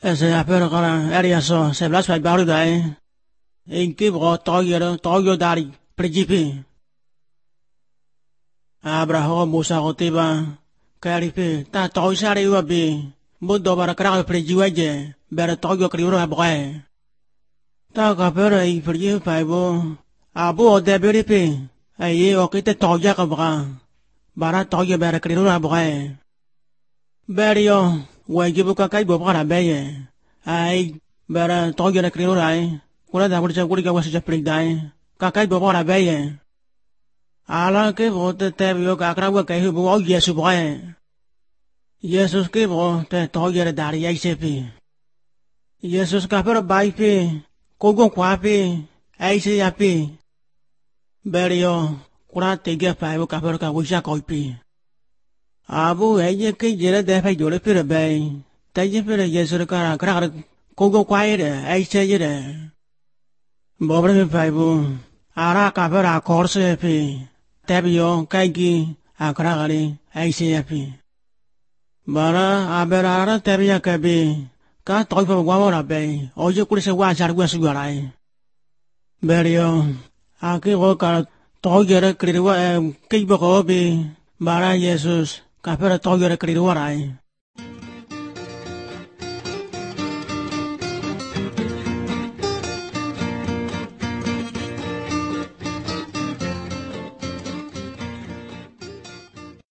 Ese apero kara eriaso se blas fai baru dai. Inki bro toyo dari principi. Abraho Musa gotiba karipe ta toy sare wabi. Budo bara kara principi bera toyo kriuro abrae. Ta kapero I principi faibo. Abu odeberipe. Aye okite toya kabra. Bara toyo bera kriuro abrae. Berio wajibu kakai bo para beye. Ai bera toyo na kriuro ai. Kula da burja kuli ka wasi japrik dai. Kakai bo para beye. Ala ke bote tebio kakra wa kai bu o Yesu boye. Jesus ke bo te toyo dari ai sepi. Jesus ka pero bai pe. Kogo kwa pe. Ai se ya pe. Berio kula tege pa bu ka pero ka wisha koi pe. Abu eye ke jere de fa jole pe be. Taje pe Yesu ka kra kogo kwa ire ai se ire. Bobre me pa bu. Ara ka pero korse pe. Tebio kaigi akra gari ai se ya pe. Bara abera tebia ka be. Ka toy pa gwa ora be. Oje kuli se wa jar gwa su garai. Berio aki go ka toyere kriwa ke bo ko be. Bara Jesus ka pero toyere kriwa rai.